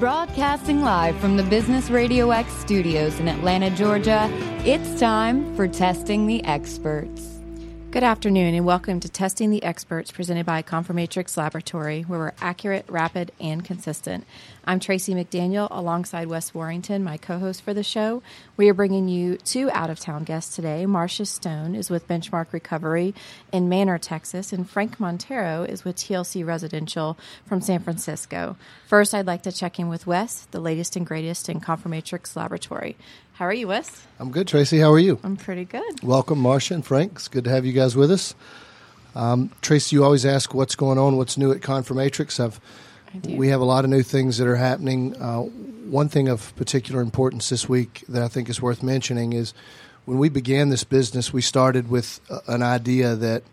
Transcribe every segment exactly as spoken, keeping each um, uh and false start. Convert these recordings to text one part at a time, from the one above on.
Broadcasting live from the Business Radio X studios in Atlanta, Georgia, it's time for Testing the Experts. Good afternoon and welcome to Testing the Experts presented by Confirmatrix Laboratory, where we're accurate, rapid, and consistent. I'm Tracy McDaniel alongside Wes Warrington, my co-host for the show. We are bringing you two out-of-town guests today. Marcia Stone is with Benchmark Recovery in Manor, Texas, and Frank Montero is with T L C Residential from San Francisco. First, I'd like to check in with Wes, the latest and greatest in Confirmatrix Laboratory. How are you, Wes? I'm good, Tracy. How are you? I'm pretty good. Welcome, Marcia and Frank. It's good to have you guys with us. Um, Tracy, you always ask what's going on, what's new at Confirmatrix. I've, I do. We have a lot of new things that are happening. Uh, one thing of particular importance this week that I think is worth mentioning is when we began this business, we started with uh, an idea that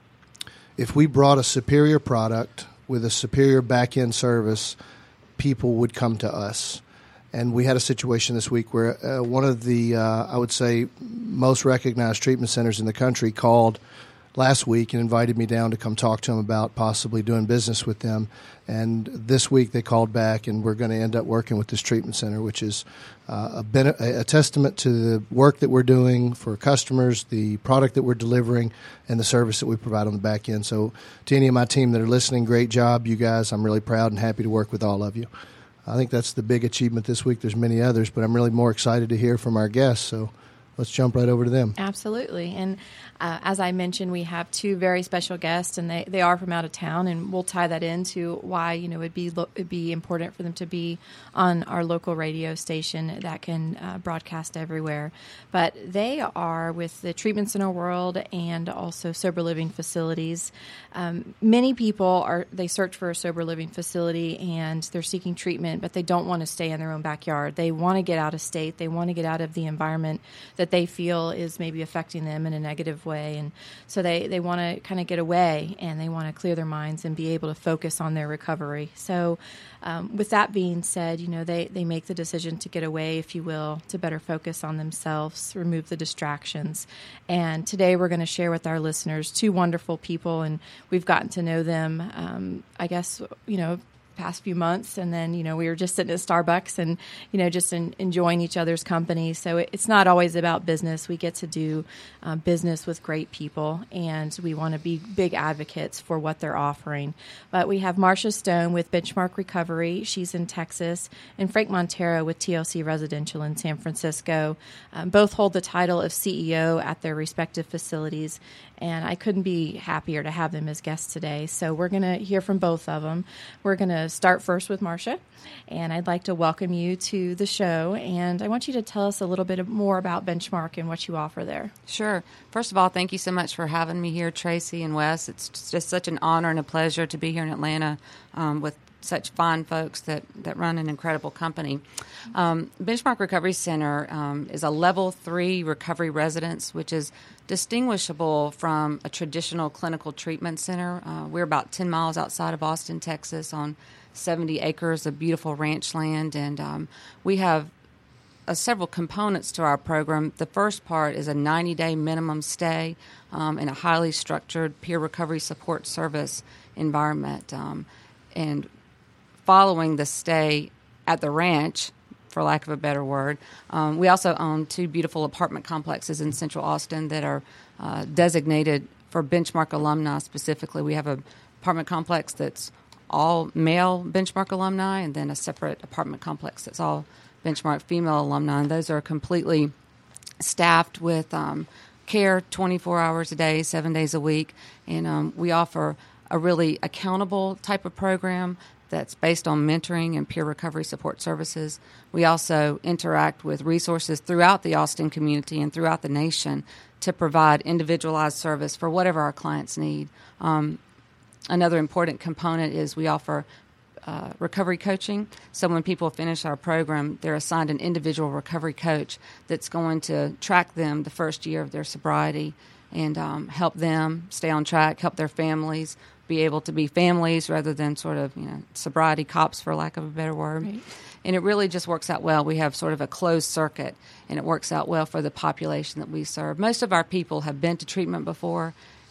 if we brought a superior product with a superior back-end service, people would come to us. And we had a situation this week where uh, one of the, uh, I would say, most recognized treatment centers in the country called last week and invited me down to come talk to them about possibly doing business with them. And this week they called back, and we're going to end up working with this treatment center, which is uh, a, ben- a testament to the work that we're doing for customers, the product that we're delivering, and the service that we provide on the back end. So to any of my team that are listening, great job, you guys. I'm really proud and happy to work with all of you. I think that's the big achievement this week. There's many others, but I'm really more excited to hear from our guests. So let's jump right over to them. Absolutely. And uh, as I mentioned, we have two very special guests, and they, they are from out of town, and we'll tie that into why, you know, it'd be lo- it'd be important for them to be on our local radio station that can uh, broadcast everywhere. But they are with the treatment center world and also sober living facilities. Um, many people are they search for a sober living facility and they're seeking treatment, but they don't want to stay in their own backyard. They want to get out of state. They want to get out of the environment that they feel is maybe affecting them in a negative way. And so they, they want to kind of get away, and they want to clear their minds and be able to focus on their recovery. So um, with that being said, you know, they, they make the decision to get away, if you will, to better focus on themselves, remove the distractions. And today we're going to share with our listeners two wonderful people, and we've gotten to know them, um, I guess, you know, past few months, and then, you know, we were just sitting at Starbucks and, you know, just in, enjoying each other's company. So it, it's not always about business. We get to do uh, business with great people, and we want to be big advocates for what they're offering. But we have Marcia Stone with Benchmark Recovery. She's in Texas, and Frank Montero with T L C Residential in San Francisco. Um, both hold the title of C E O at their respective facilities, and I couldn't be happier to have them as guests today. So we're going to hear from both of them. We're going to start first with Marcia, and I'd like to welcome you to the show, and I want you to tell us a little bit more about Benchmark and what you offer there. Sure. First of all, thank you so much for having me here, Tracy and Wes. It's just such an honor and a pleasure to be here in Atlanta um, with such fine folks that, that run an incredible company. Um, Benchmark Recovery Center um, is a level three recovery residence, which is distinguishable from a traditional clinical treatment center. Uh, we're about ten miles outside of Austin, Texas, on seventy acres of beautiful ranch land, and um, we have uh, several components to our program. The first part is a ninety-day minimum stay um, in a highly structured peer recovery support service environment. Um, and following the stay at the ranch, for lack of a better word, um, we also own two beautiful apartment complexes in Central Austin that are uh, designated for Benchmark alumni specifically. We have an apartment complex that's all male Benchmark alumni, and then a separate apartment complex that's all Benchmark female alumni. And those are completely staffed with um, care twenty-four hours a day, seven days a week. And um, we offer a really accountable type of program that's based on mentoring and peer recovery support services. We also interact with resources throughout the Austin community and throughout the nation to provide individualized service for whatever our clients need. Um, another important component is we offer uh, recovery coaching. So when people finish our program, they're assigned an individual recovery coach that's going to track them the first year of their sobriety and um, help them stay on track, help their families be able to be families rather than sort of, you know, sobriety cops, for lack of a better word. Right. And it really just works out well. We have sort of a closed circuit, and it works out well for the population that we serve. Most of our people have been to treatment before,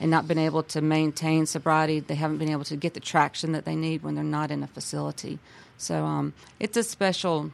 and not been able to maintain sobriety. They haven't been able to get the traction that they need when they're not in a facility. So um, it's a special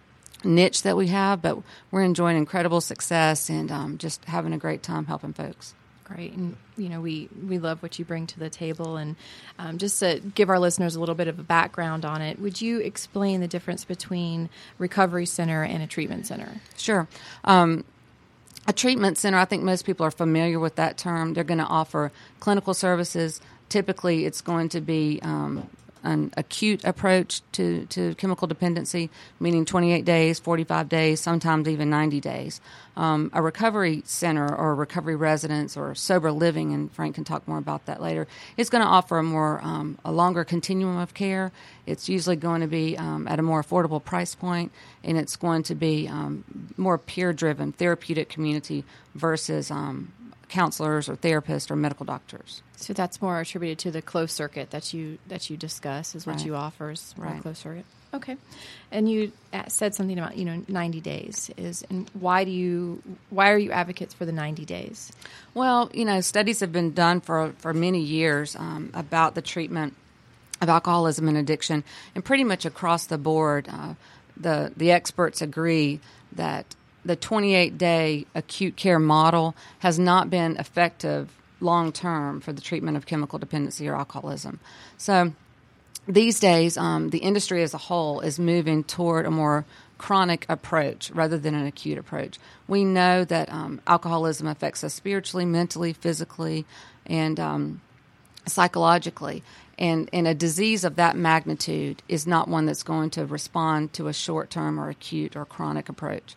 niche that we have, but we're enjoying incredible success and um, just having a great time helping folks. Great. And, you know, we, we love what you bring to the table. And um, just to give our listeners a little bit of a background on it, would you explain the difference between recovery center and a treatment center? Sure. Um, a treatment center, I think most people are familiar with that term. They're going to offer clinical services. Typically, it's going to be um, an acute approach to, to chemical dependency, meaning twenty-eight days, forty-five days, sometimes even ninety days. Um, a recovery center or a recovery residence or sober living, and Frank can talk more about that later, is going to offer a more um, a longer continuum of care. It's usually going to be um, at a more affordable price point, and it's going to be um, more peer-driven, therapeutic community versus um, counselors or therapists or medical doctors. So that's more attributed to the closed circuit that you that you discuss is what Right. you offer is more Right. closed circuit. Okay, and you said something about you know ninety days is and why do you why are you advocates for the ninety days? Well, you know, studies have been done for for many years um, about the treatment of alcoholism and addiction, and pretty much across the board, uh, the the experts agree that the twenty-eight day acute care model has not been effective long term for the treatment of chemical dependency or alcoholism. So these days, um, the industry as a whole is moving toward a more chronic approach rather than an acute approach. We know that um, alcoholism affects us spiritually, mentally, physically, and um, psychologically. And, and a disease of that magnitude is not one that's going to respond to a short-term or acute or chronic approach.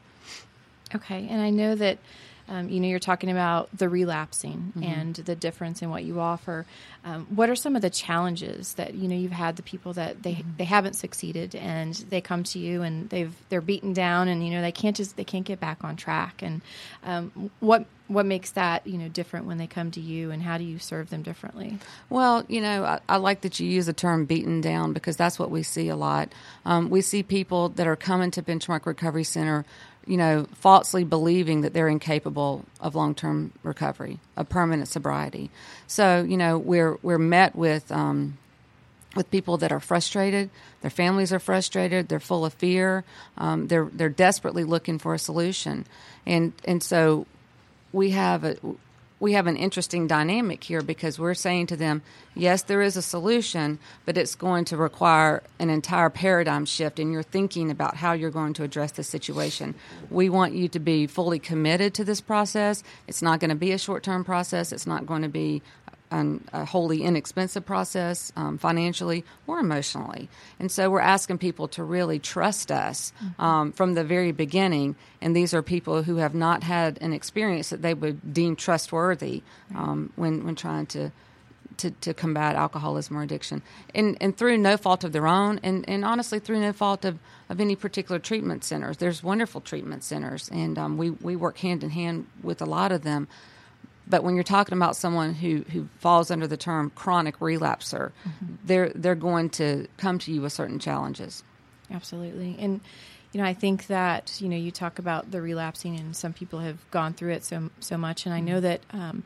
Okay, and I know that um, you know you're talking about the relapsing Mm-hmm. and the difference in what you offer. Um, what are some of the challenges that you know you've had the people that they, Mm-hmm. they haven't succeeded and they come to you and they've they're beaten down and you know they can't just they can't get back on track and um, what what makes that you know different when they come to you and how do you serve them differently? Well, you know, I, I like that you use the term beaten down because that's what we see a lot. Um, we see people that are coming to Benchmark Recovery Center, you know, falsely believing that they're incapable of long-term recovery, of permanent sobriety. So, you know, we're we're met with um, with people that are frustrated. Their families are frustrated. They're full of fear. Um, they're they're desperately looking for a solution, and and so we have a we have an interesting dynamic here because we're saying to them, yes, there is a solution, but it's going to require an entire paradigm shift in your thinking about how you're going to address the situation. We want you to be fully committed to this process. It's not going to be a short-term process. It's not going to be an, a wholly inexpensive process um, financially or emotionally. And so we're asking people to really trust us um, from the very beginning. And these are people who have not had an experience that they would deem trustworthy um, when, when trying to, to, to combat alcoholism or addiction. And, and through no fault of their own, and, and honestly through no fault of, of any particular treatment centers. There's wonderful treatment centers, and um, we, we work hand in hand with a lot of them. But when you're talking about someone who, who falls under the term chronic relapser, mm-hmm. they're they're going to come to you with certain challenges. Absolutely. And, you know, I think that, you know, you talk about the relapsing and some people have gone through it so so much. And I know that um,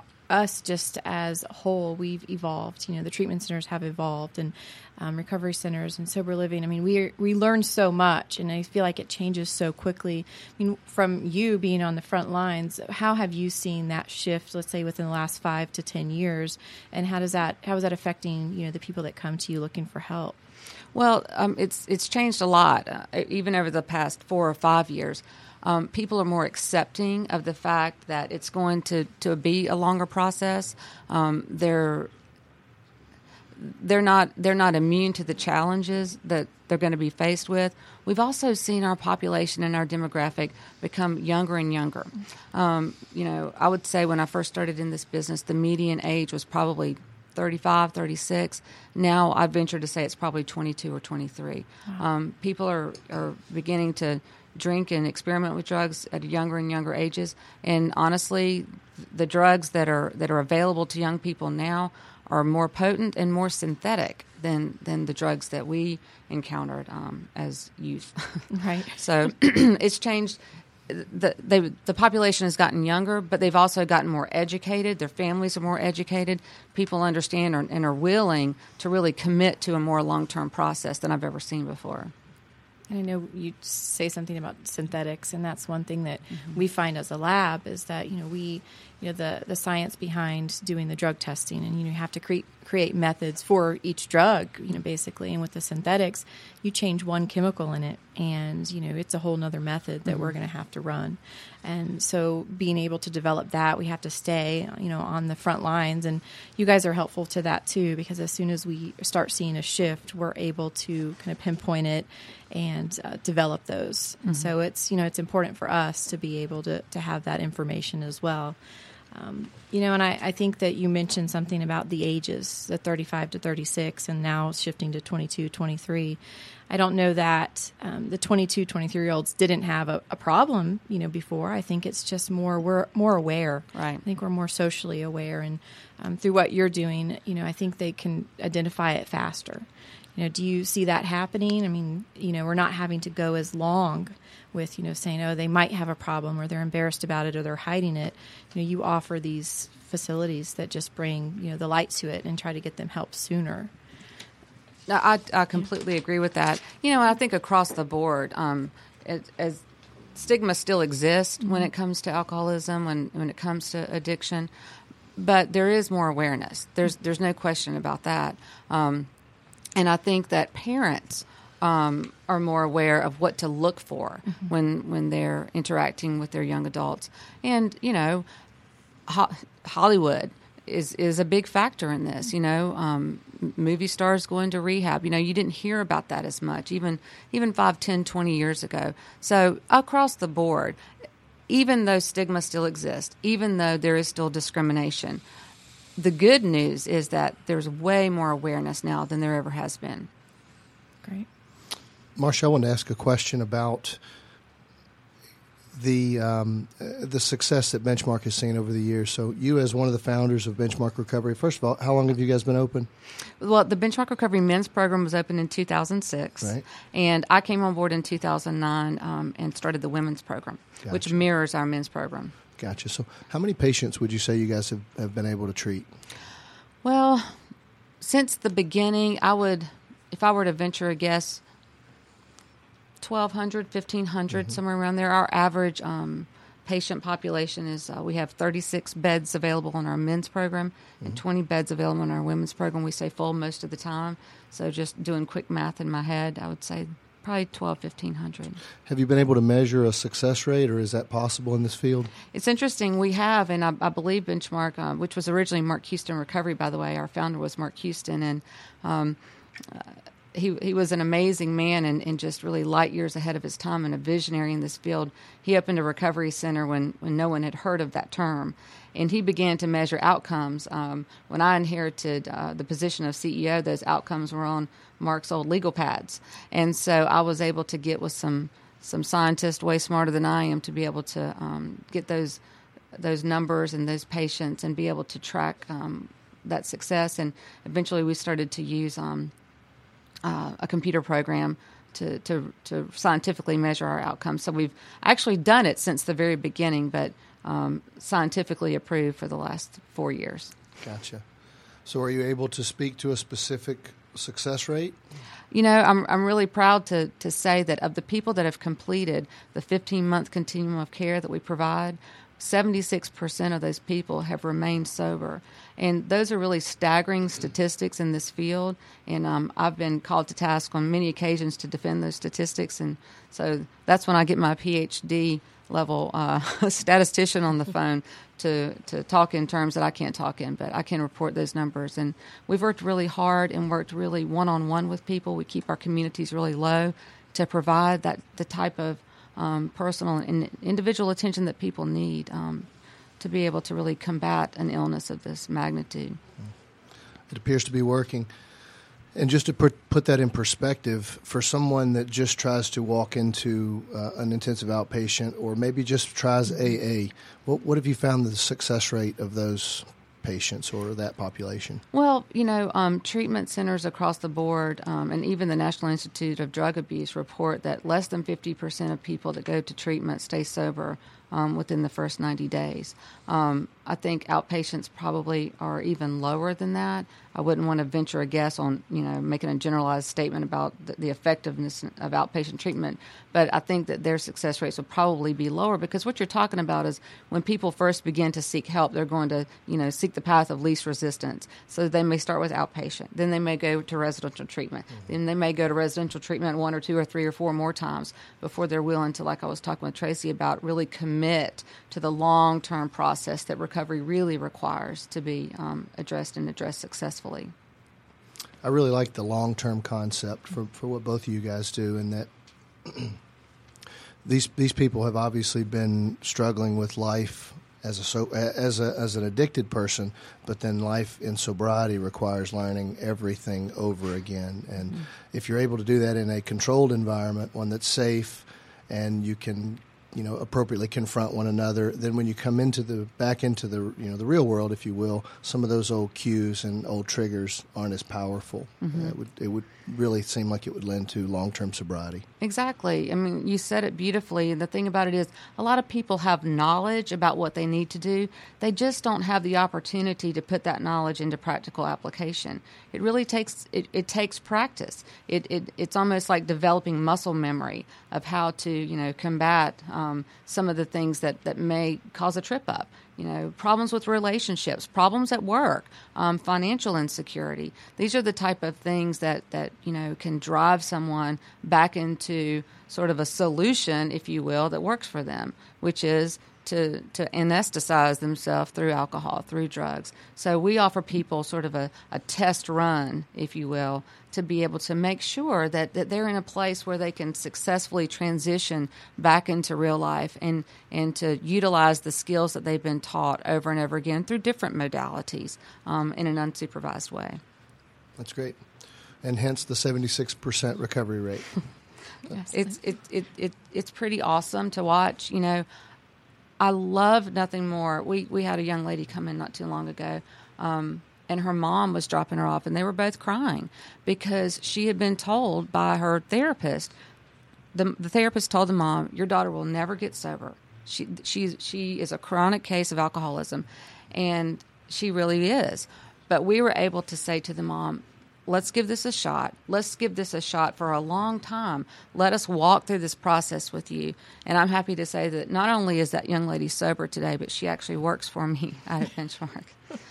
us just as a whole, we've evolved. You know, the treatment centers have evolved and um, recovery centers and sober living. I mean, we we learn so much and I feel like it changes so quickly. I mean, from you being on the front lines, how have you seen that shift, let's say within the last five to ten years? And how does that, how is that affecting, you know, the people that come to you looking for help? Well, um, it's it's changed a lot, uh, even over the past four or five years. Um, people are more accepting of the fact that it's going to, to be a longer process. Um, they're they're not they're not immune to the challenges that they're going to be faced with. We've also seen our population and our demographic become younger and younger. Um, you know, I would say when I first started in this business, the median age was probably thirty-five, thirty-six. Now I venture to say it's probably twenty-two or twenty-three. Wow. Um, people are, are beginning to drink and experiment with drugs at younger and younger ages. And honestly, the drugs that are that are available to young people now are more potent and more synthetic than than the drugs that we encountered um, as youth. Right. So it's changed. the they, the population has gotten younger, but they've also gotten more educated. Their families are more educated. People understand or, and are willing to really commit to a more long-term process than I've ever seen before. And I know you say something about synthetics, and that's one thing that mm-hmm. we find as a lab is that, you know, we, you know, the, the science behind doing the drug testing, and, you know, you have to create create methods for each drug, you know, basically. And with the synthetics, you change one chemical in it, and, you know, it's a whole nother method that mm-hmm. we're going to have to run. And so being able to develop that, we have to stay, you know, on the front lines. And you guys are helpful to that, too, because as soon as we start seeing a shift, we're able to kind of pinpoint it and uh, develop those. Mm-hmm. So it's, you know, it's important for us to be able to, to have that information as well. Um, you know, and I, I think that you mentioned something about the ages, the thirty-five to thirty-six, and now shifting to twenty-two, twenty-three. I don't know that um, the twenty-two, twenty-three-year-olds didn't have a, a problem, you know, before. I think it's just more, we're more aware. Right. I think we're more socially aware. And um, through what you're doing, you know, I think they can identify it faster. You know, do you see that happening? I mean, you know, we're not having to go as long with, you know, saying, oh, they might have a problem or they're embarrassed about it or they're hiding it. You know, you offer these facilities that just bring, you know, the light to it and try to get them help sooner. No, I, I completely agree with that. You know, I think across the board, um, as, as stigma still exists mm-hmm. when it comes to alcoholism, when, when it comes to addiction, but there is more awareness. There's, there's no question about that. Um, And I think that parents um, are more aware of what to look for mm-hmm. when when they're interacting with their young adults. And, you know, ho- Hollywood is, is a big factor in this. You know, um, movie stars going to rehab. You know, you didn't hear about that as much, even even five, ten, twenty years ago. So across the board, even though stigma still exists, even though there is still discrimination, the good news is that there's way more awareness now than there ever has been. Great. Marcia, I want to ask a question about the um, the success that Benchmark has seen over the years. So you, as one of the founders of Benchmark Recovery, first of all, how long have you guys been open? Well, the Benchmark Recovery Men's Program was open in two thousand six. Right. And I came on board in two thousand nine um, and started the Women's Program, gotcha. Which mirrors our men's program. Gotcha. So how many patients would you say you guys have, have been able to treat? Well, since the beginning, I would, if I were to venture a guess, twelve hundred, fifteen hundred, mm-hmm. somewhere around there. Our average um, patient population is uh, we have thirty-six beds available in our men's program mm-hmm. and twenty beds available in our women's program. We stay full most of the time. So just doing quick math in my head, I would say probably twelve, fifteen hundred. Have you been able to measure a success rate, or is that possible in this field? It's interesting. We have, and I, I believe Benchmark, uh, which was originally Mark Houston Recovery, by the way. Our founder was Mark Houston, and um, uh, he he was an amazing man and, and just really light years ahead of his time and a visionary in this field. He opened a recovery center when, when no one had heard of that term. And he began to measure outcomes. Um, when I inherited uh, the position of C E O, those outcomes were on Mark's old legal pads. And so I was able to get with some some scientists way smarter than I am to be able to um, get those those numbers and those patients and be able to track um, that success. And eventually we started to use um, uh, a computer program to, to, to scientifically measure our outcomes. So we've actually done it since the very beginning, but Um, scientifically approved for the last four years. Gotcha. So are you able to speak to a specific success rate? You know, I'm I'm really proud to, to say that of the people that have completed the fifteen-month continuum of care that we provide, seventy-six percent of those people have remained sober. And those are really staggering statistics in this field. And um, I've been called to task on many occasions to defend those statistics. And so that's when I get my P H D level uh, statistician on the phone to, to talk in terms that I can't talk in, but I can report those numbers. And we've worked really hard and worked really one-on-one with people. We keep our communities really low to provide that the type of um, personal and individual attention that people need um, to be able to really combat an illness of this magnitude. It appears to be working. And just to put, put that in perspective, for someone that just tries to walk into uh, an intensive outpatient or maybe just tries A A, what, what have you found the success rate of those patients or that population? Well, you know, um, treatment centers across the board, um, and even the National Institute of Drug Abuse report that less than fifty percent of people that go to treatment stay sober um, within the first ninety days. Um, I think outpatients probably are even lower than that. I wouldn't want to venture a guess on, you know, making a generalized statement about the, the effectiveness of outpatient treatment, but I think that their success rates will probably be lower because what you're talking about is when people first begin to seek help, they're going to, you know, seek the path of least resistance. So they may start with outpatient, then they may go to residential treatment, mm-hmm. then they may go to residential treatment one or two or three or four more times before they're willing to, like I was talking with Tracy about, really commit to the long-term process that recovery really requires to be um, addressed and addressed successfully. I really like the long-term concept for, for what both of you guys do, and that these these people have obviously been struggling with life as a so as a as an addicted person, but then life in sobriety requires learning everything over again. And mm-hmm. if you're able to do that in a controlled environment, one that's safe, and you can, you know, appropriately confront one another, then when you come into the back into the you know the real world, if you will, some of those old cues and old triggers aren't as powerful. Mm-hmm. It would it would really seem like it would lend to long-term sobriety. Exactly. I mean, you said it beautifully. And the thing about it is, a lot of people have knowledge about what they need to do. They just don't have the opportunity to put that knowledge into practical application. It really takes it, it takes practice. It, it it's almost like developing muscle memory of how to you know combat um, some of the things that, that may cause a trip up. You know, problems with relationships, problems at work, um, financial insecurity. These are the type of things that, that, you know, can drive someone back into sort of a solution, if you will, that works for them, which is to, to anesthetize themselves through alcohol, through drugs. So we offer people sort of a, a test run, if you will, to be able to make sure that, that they're in a place where they can successfully transition back into real life and, and to utilize the skills that they've been taught over and over again through different modalities um, in an unsupervised way. That's great. And hence the seventy-six percent recovery rate. Yes. It's, it, it, it, it's pretty awesome to watch. You know, I love nothing more. We, we had a young lady come in not too long ago, um, and her mom was dropping her off, and they were both crying because she had been told by her therapist. The, the therapist told the mom, "Your daughter will never get sober. She she she is a chronic case of alcoholism," and she really is. But we were able to say to the mom, "Let's give this a shot. Let's give this a shot for a long time. Let us walk through this process with you." And I'm happy to say that not only is that young lady sober today, but she actually works for me out at Benchmark.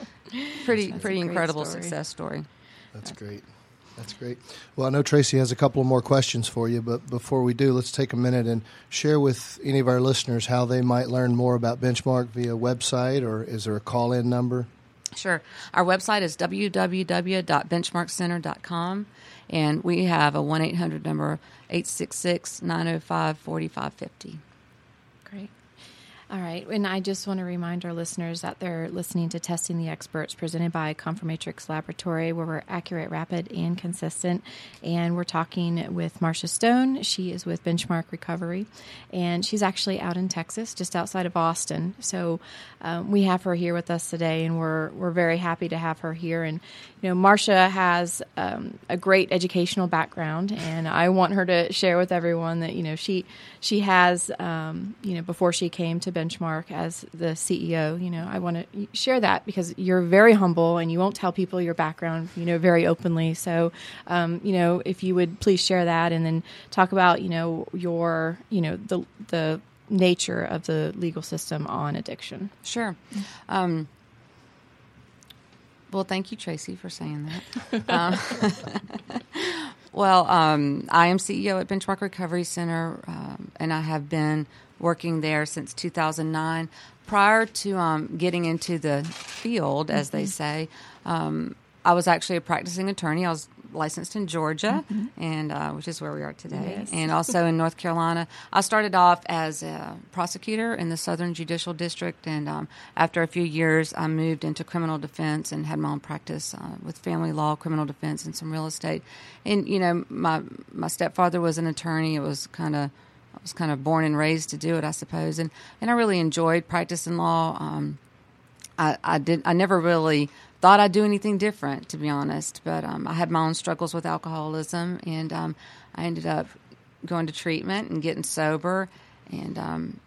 Pretty, That's pretty incredible story. success story. That's great. That's great. Well, I know Tracy has a couple of more questions for you, but before we do, let's take a minute and share with any of our listeners how they might learn more about Benchmark via website, or is there a call-in number? Sure. Our website is w w w dot benchmark center dot com, and we have a one eight hundred number, eight six six, nine oh five, four five five oh. Great. All right. And I just want to remind our listeners that they're listening to Testing the Experts presented by Confirmatrix Laboratory, where we're accurate, rapid, and consistent. And we're talking with Marcia Stone. She is with Benchmark Recovery, and she's actually out in Texas, just outside of Austin. So um, we have her here with us today, and we're we're very happy to have her here. And, you know, Marcia has um, a great educational background, and I want her to share with everyone that, you know, she she has, um, you know, before she came to Benchmark as the C E O, you know, I want to share that because you're very humble and you won't tell people your background, you know, very openly. So, um, you know, if you would please share that and then talk about, you know, your, you know, the the nature of the legal system on addiction. Sure. Um, well, thank you, Tracy, for saying that. um, well, um, I am C E O at Benchmark Recovery Center, um, and I have been working there since two thousand nine. Prior to um, getting into the field, as mm-hmm. they say, um, I was actually a practicing attorney. I was licensed in Georgia, mm-hmm. and uh, which is where we are today, yes. and also in North Carolina. I started off as a prosecutor in the Southern Judicial District, and um, after a few years, I moved into criminal defense and had my own practice uh, with family law, criminal defense, and some real estate. And you know, my my stepfather was an attorney. It was kind of I was kind of born and raised to do it, I suppose, and and I really enjoyed practicing law. Um, I, I did. I never really thought I'd do anything different, to be honest. But um, I had my own struggles with alcoholism, and um, I ended up going to treatment and getting sober. And um,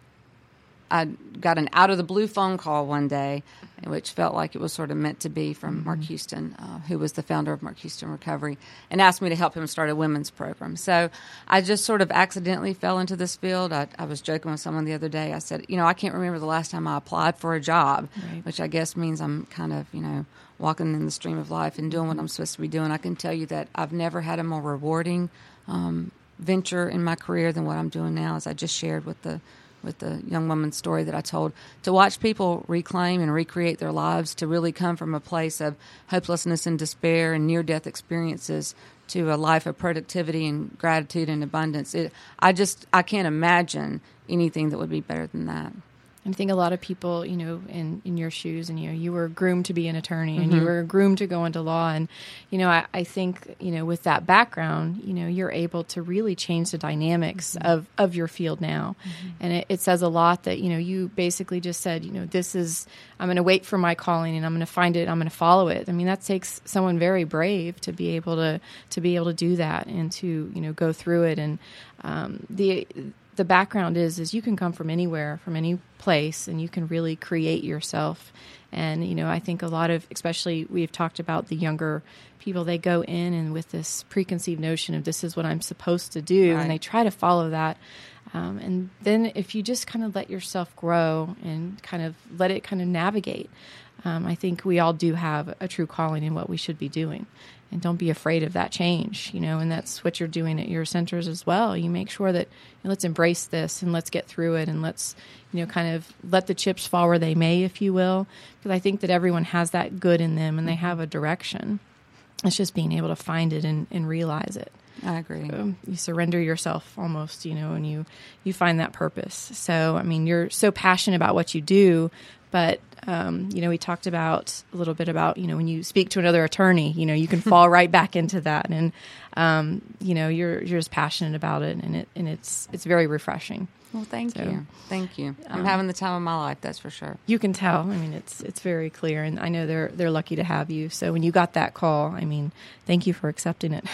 I got an out of the blue phone call one day, which felt like it was sort of meant to be, from mm-hmm. Mark Houston, uh, who was the founder of Mark Houston Recovery, and asked me to help him start a women's program. So I just sort of accidentally fell into this field. I, I was joking with someone the other day. I said, you know, I can't remember the last time I applied for a job, right. which I guess means I'm kind of, you know, walking in the stream of life and doing what I'm supposed to be doing. I can tell you that I've never had a more rewarding um, venture in my career than what I'm doing now, as I just shared with the with the young woman's story that I told, to watch people reclaim and recreate their lives, to really come from a place of hopelessness and despair and near-death experiences to a life of productivity and gratitude and abundance. It, I just, I can't imagine anything that would be better than that. I think a lot of people, you know, in, in your shoes, and, you know, you were groomed to be an attorney, and mm-hmm. you were groomed to go into law. And, you know, I, I think, you know, with that background, you know, you're able to really change the dynamics mm-hmm. of, of your field now. Mm-hmm. And it, it says a lot that, you know, you basically just said, you know, this is, I'm going to wait for my calling, and I'm going to find it, I'm going to follow it. I mean, that takes someone very brave to be able to, to be able to do that, and to, you know, go through it. And um, the, the background is, is you can come from anywhere, from any place, and you can really create yourself. And, you know, I think a lot of, especially we've talked about the younger people, they go in and with this preconceived notion of this is what I'm supposed to do, right. and they try to follow that. Um, and then if you just kind of let yourself grow and kind of let it kind of navigate, um, I think we all do have a true calling in what we should be doing. And don't be afraid of that change, you know, and that's what you're doing at your centers as well. You make sure that, you know, let's embrace this, and let's get through it, and let's, you know, kind of let the chips fall where they may, if you will, because I think that everyone has that good in them, and they have a direction. It's just being able to find it and, and realize it. I agree. So you surrender yourself almost, you know, and you, you find that purpose. So, I mean, you're so passionate about what you do, but, um, you know, we talked about a little bit about, you know, when you speak to another attorney, you know, you can fall right back into that. And, um, you know, you're, you're just passionate about it, and it, and it's, it's very refreshing. Well, thank so, you. Thank you. I'm um, having the time of my life, that's for sure. You can tell. I mean, it's it's very clear, and I know they're they're lucky to have you. So when you got that call, I mean, thank you for accepting it.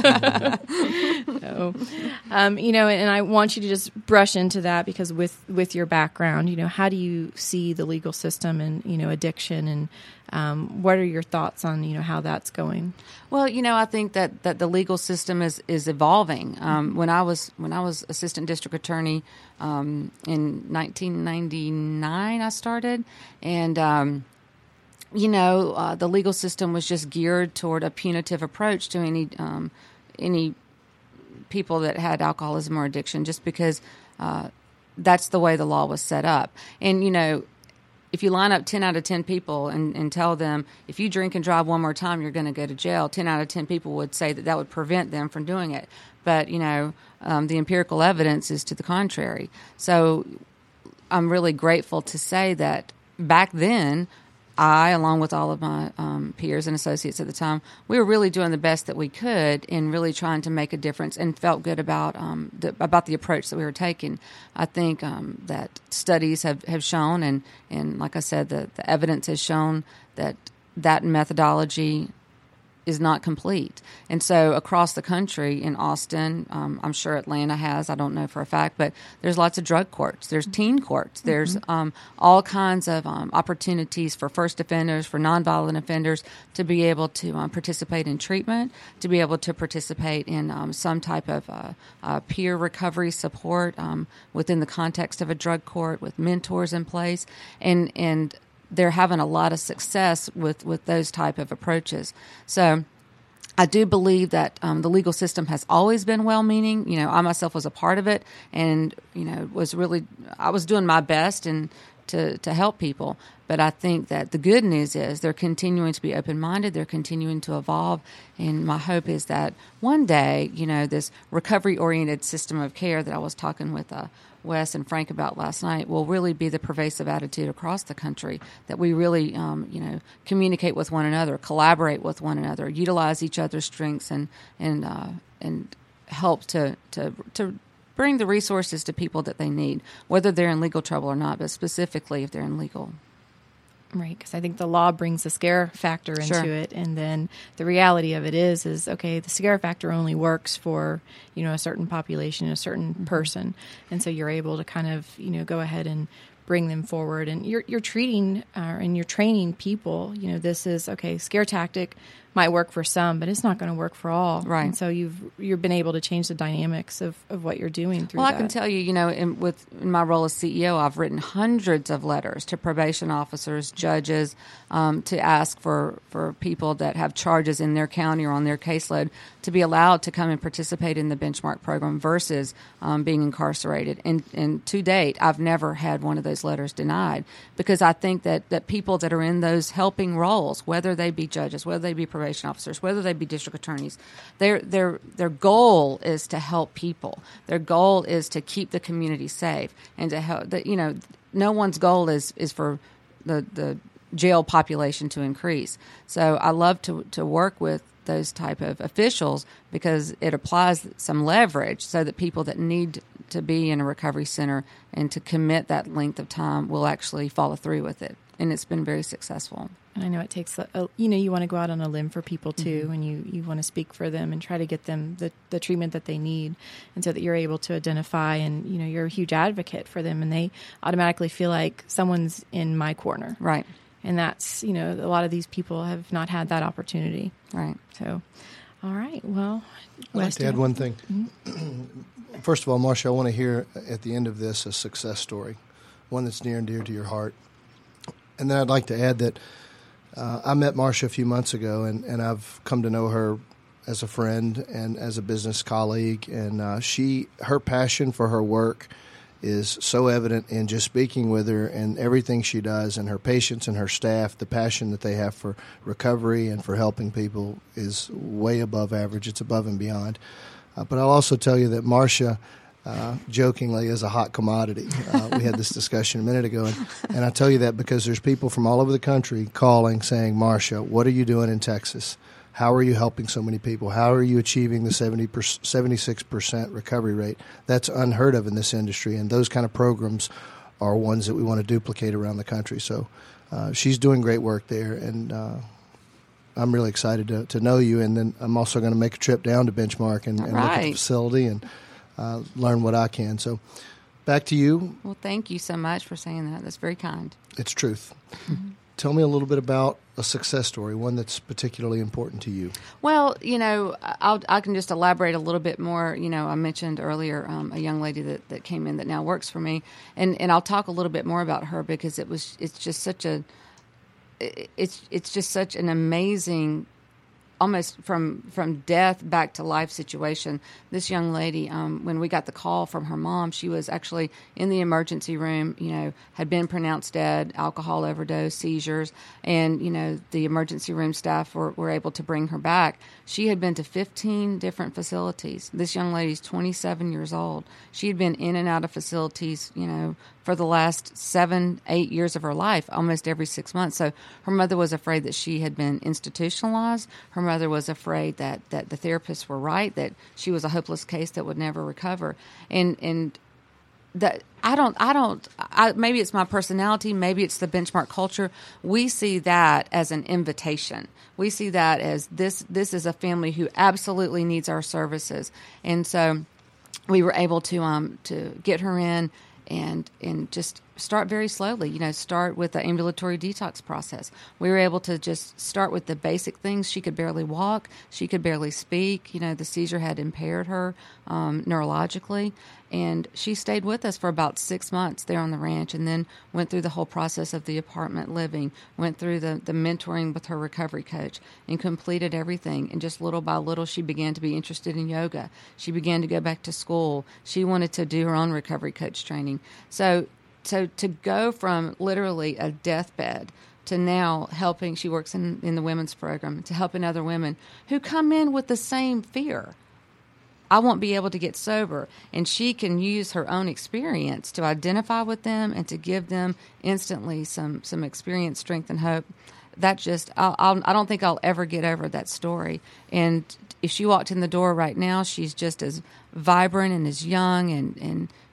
so, um, you know, and I want you to just brush into that, because with, with your background, you know, how do you see the legal system and, you know, addiction, and um, what are your thoughts on, you know, how that's going? Well, you know, I think that, that the legal system is, is evolving. Um, when I was when I was assistant district attorney um, in nineteen ninety-nine, I started, and um, you know, uh, the legal system was just geared toward a punitive approach to any um, any people that had alcoholism or addiction, just because uh, that's the way the law was set up. And you know, if you line up ten out of ten people and, and tell them, if you drink and drive one more time, you're going to go to jail, ten out of ten people would say that that would prevent them from doing it. But, you know, um, the empirical evidence is to the contrary. So I'm really grateful to say that back then, I, along with all of my um, peers and associates at the time, we were really doing the best that we could in really trying to make a difference, and felt good about um, the, about the approach that we were taking. I think um, that studies have, have shown, and, and like I said, the, the evidence has shown that that methodology is not complete. And so across the country, in Austin, um, I'm sure Atlanta has, I don't know for a fact, but there's lots of drug courts. There's teen courts. There's mm-hmm. um, all kinds of um, opportunities for first offenders, for nonviolent offenders to be able to um, participate in treatment, to be able to participate in um, some type of uh, uh, peer recovery support um, within the context of a drug court, with mentors in place. And, and they're having a lot of success with, with those type of approaches. So I do believe that um, the legal system has always been well-meaning. You know, I myself was a part of it, and, you know, was really, I was doing my best and to, to help people. But I think that the good news is they're continuing to be open-minded, they're continuing to evolve, and my hope is that one day, you know, this recovery-oriented system of care that I was talking with uh, Wes and Frank about last night will really be the pervasive attitude across the country, that we really, um, you know, communicate with one another, collaborate with one another, utilize each other's strengths, and and uh, and help to to to bring the resources to people that they need, whether they're in legal trouble or not, but specifically if they're in legal. Right, because I think the law brings the scare factor into Sure. it, and then the reality of it is, is okay. The scare factor only works for you know a certain population, a certain Mm-hmm. person, and so you're able to kind of you know go ahead and bring them forward, and you're you're treating uh, and you're training people. You know, this is okay. Scare tactic might work for some, but it's not going to work for all. Right. And so you've you've been able to change the dynamics of, of what you're doing through Well, that. I can tell you, you know, in, with in my role as C E O, I've written hundreds of letters to probation officers, judges, um, to ask for, for people that have charges in their county or on their caseload to be allowed to come and participate in the benchmark program versus um, being incarcerated. And, and to date, I've never had one of those letters denied, because I think that, that people that are in those helping roles, whether they be judges, whether they be probation officers, whether they be district attorneys, their their their goal is to help people. Their goal is to keep the community safe and to help. That you know, no one's goal is is for the the jail population to increase. So I love to to work with those type of officials because it applies some leverage so that people that need to be in a recovery center and to commit that length of time will actually follow through with it. And it's been very successful. And I know it takes, a, a, you know, you want to go out on a limb for people too, Mm-hmm. and you, you want to speak for them and try to get them the, the treatment that they need. And so that you're able to identify and, you know, you're a huge advocate for them, and they automatically feel like someone's in my corner. Right. And that's, you know, a lot of these people have not had that opportunity. Right. So, all right. Well, I'd like Wes, to add one thing. First of all, Marcia, I want to hear at the end of this a success story, one that's near and dear to your heart. And then I'd like to add that uh, I met Marcia a few months ago, and, and I've come to know her as a friend and as a business colleague. And uh, she, her passion for her work is so evident in just speaking with her and everything she does, and her patients and her staff. The passion that they have for recovery and for helping people is way above average. It's above and beyond. Uh, but I'll also tell you that Marcia, uh, jokingly, is a hot commodity. Uh, we had this discussion a minute ago, and, and I tell you that because there's people from all over the country calling saying, Marcia, what are you doing in Texas? How are you helping so many people? How are you achieving the seventy percent, seventy-six percent recovery rate? That's unheard of in this industry, and those kind of programs are ones that we want to duplicate around the country. So uh, she's doing great work there, and uh, I'm really excited to, to know you. And then I'm also going to make a trip down to Benchmark and, and look at the Right. facility and uh, learn what I can. So back to you. Well, thank you so much for saying that. That's very kind. It's truth. Tell me a little bit about a success story, one that's particularly important to you. Well, you know, I'll, I can just elaborate a little bit more. You know, I mentioned earlier um, a young lady that, that came in that now works for me, and, and I'll talk a little bit more about her because it was it's just such a it's it's just such an amazing, almost from from death back to life situation. This young lady, um, when we got the call from her mom, she was actually in the emergency room, you know, had been pronounced dead, alcohol overdose, seizures, and, you know, the emergency room staff were, were able to bring her back. She had been to fifteen different facilities. This young lady's twenty-seven years old. She had been in and out of facilities, you know, for the last seven, eight years of her life, almost every six months. So her mother was afraid that she had been institutionalized. Her mother was afraid that, that the therapists were right, that she was a hopeless case that would never recover. And and that I don't I don't I, maybe it's my personality, maybe it's the Benchmark culture. We see that as an invitation. We see that as this this is a family who absolutely needs our services. And so we were able to um to get her in and and just start very slowly, you know, start with the ambulatory detox process. We were able to just start with the basic things. She could barely walk. She could barely speak. You know, the seizure had impaired her um, neurologically. And she stayed with us for about six months there on the ranch, and then went through the whole process of the apartment living, went through the, the mentoring with her recovery coach, and completed everything. And just little by little, she began to be interested in yoga. She began to go back to school. She wanted to do her own recovery coach training. So, so to go from literally a deathbed to now helping, she works in, in the women's program, to helping other women who come in with the same fear. I won't be able to get sober. And she can use her own experience to identify with them and to give them instantly some, some experience, strength, and hope. That just, I'll, I'll, I don't think I'll ever get over that story. And if she walked in the door right now, she's just as vibrant and as young and, and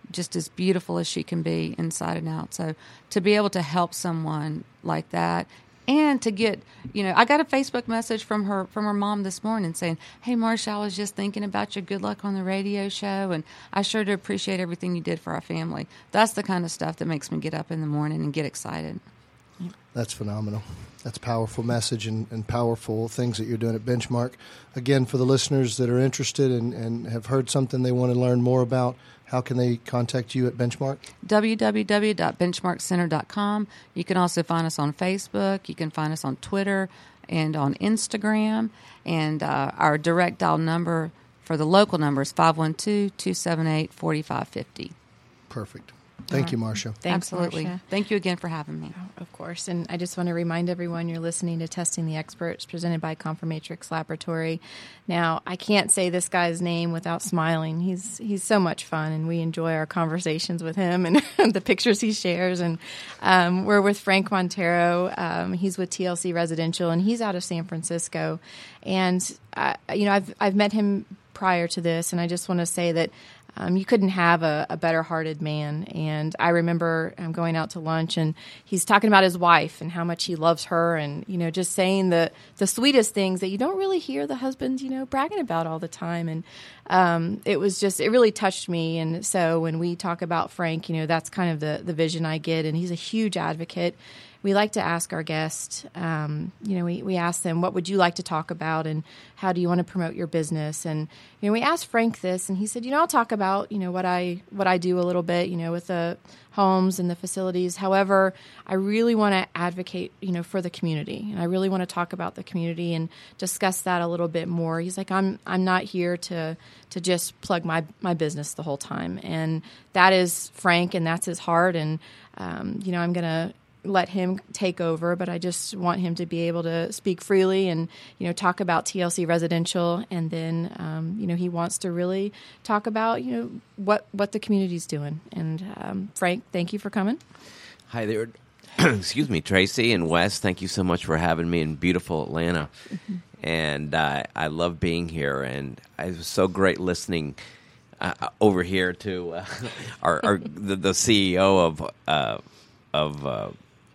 just as beautiful as she can be inside and out. So to be able to help someone like that, and to get, you know, I got a Facebook message from her from her mom this morning saying, "Hey, Marsha, I was just thinking about your good luck on the radio show, and I sure do appreciate everything you did for our family." That's the kind of stuff that makes me get up in the morning and get excited. That's phenomenal. That's a powerful message and, and powerful things that you're doing at Benchmark. Again, for the listeners that are interested and, and have heard something they want to learn more about, how can they contact you at Benchmark? w w w dot benchmark center dot com. You can also find us on Facebook. You can find us on Twitter and on Instagram. And uh, our direct dial number for the local number is five one two, two seven eight, four five five zero. Perfect. Thank you, Marsha. Thanks, Absolutely. Marsha. Thank you again for having me. Oh, of course. And I just want to remind everyone you're listening to Testing the Experts presented by Confirmatrix Laboratory. Now, I can't say this guy's name without smiling. He's he's so much fun, and we enjoy our conversations with him and the pictures he shares. And um, we're with Frank Montero. Um, he's with T L C Residential, and he's out of San Francisco. And, uh, you know, I've I've met him prior to this, and I just want to say that Um, you couldn't have a, a better-hearted man. And I remember um, going out to lunch, and he's talking about his wife and how much he loves her, and you know, just saying the the sweetest things that you don't really hear the husband, you know, bragging about all the time. And um, it was just, it really touched me. And so when we talk about Frank, you know, that's kind of the the vision I get. And he's a huge advocate. We like to ask our guests, um, you know, we, we ask them, what would you like to talk about, and how do you want to promote your business? And, you know, we asked Frank this, and he said, you know, I'll talk about, you know, what I what I do a little bit, you know, with the homes and the facilities. However, I really want to advocate, you know, for the community. And I really want to talk about the community and discuss that a little bit more. He's like, I'm I'm not here to to just plug my, my business the whole time. And that is Frank, and that's his heart. And, um, you know, I'm going to let him take over, but I just want him to be able to speak freely and, you know, talk about T L C Residential. And then, um, you know, he wants to really talk about, you know, what, what the community's doing. And um, Frank, thank you for coming. Hi there. Excuse me, Tracy and Wes. Thank you so much for having me in beautiful Atlanta. Mm-hmm. And uh, I love being here. And it was so great listening uh, over here to uh, our, our the, the C E O of uh, of uh,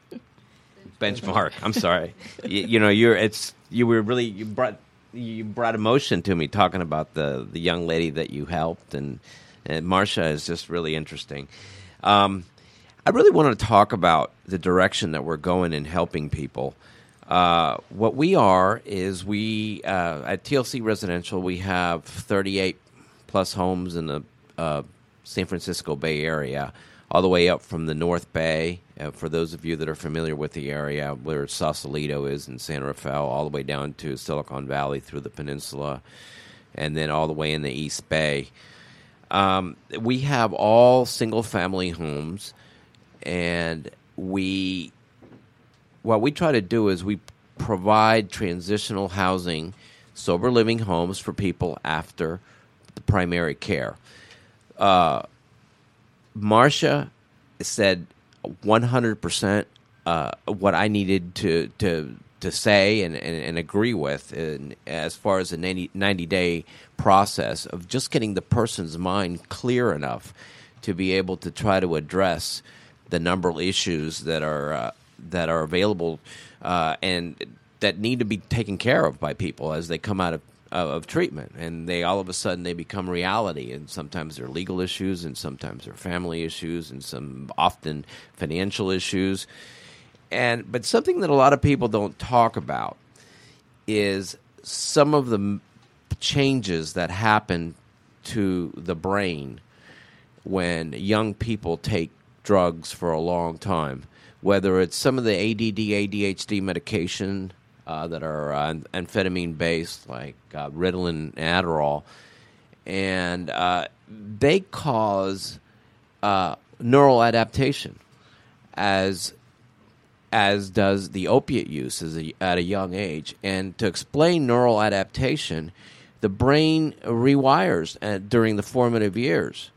Benchmark. I'm sorry. you, you know, you're it's you were really you brought you brought emotion to me talking about the, the young lady that you helped, and, and Marsha is just really interesting. Um, I really want to talk about the direction that we're going in helping people. Uh, what we are is we uh, at T L C Residential, we have thirty-eight plus homes in the uh, San Francisco Bay Area, all the way up from the North Bay. Uh, for those of you that are familiar with the area, where Sausalito is in San Rafael, all the way down to Silicon Valley through the peninsula, and then all the way in the East Bay. Um, we have all single-family homes, and we what we try to do is we provide transitional housing, sober living homes for people after the primary care. Uh, Marsha said one hundred percent uh, what I needed to to to say and, and, and agree with in, as far as a ninety-day process of just getting the person's mind clear enough to be able to try to address the number of issues that are uh, that are available uh, and that need to be taken care of by people as they come out of of treatment, and they all of a sudden they become reality. And sometimes they're legal issues, and sometimes they're family issues, and some often financial issues. And but something that a lot of people don't talk about is some of the changes that happen to the brain when young people take drugs for a long time, whether it's some of the A D D, A D H D medication Uh, that are uh, amphetamine-based, like uh, Ritalin and Adderall, and uh, they cause uh, neural adaptation, as as does the opiate use as a, at a young age. And to explain neural adaptation, the brain rewires uh, during the formative years.